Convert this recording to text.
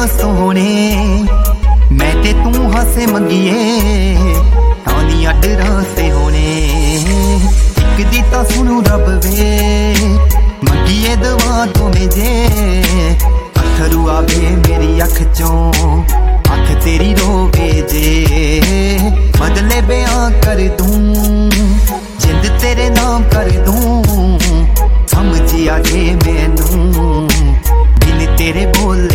सोहणे मैं ते तू हासे मंगिए आंदी अडरां से होने एक दी तां सुनू रब वे मंगिए दुआ तो जे अथरू आवे मेरी अख चों अख तेरी रोवे जे बदले बयां कर दूं जिंद तेरे नाम कर दूं समझ आ जे मैनू बिन तेरे बोले